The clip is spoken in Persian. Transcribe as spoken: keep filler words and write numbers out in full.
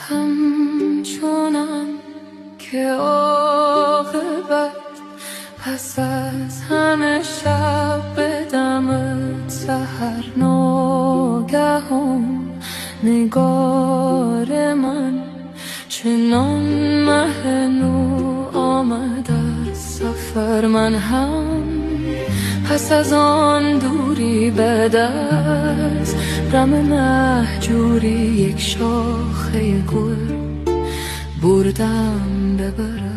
همچونم که عاقبت پس از همه شب به دم سحر ناگهان نگار من چنان مه نو آمد از سفر. من هم پس از آن دوری به دست رم مهجوری یک شاخه گل بردم ببرم.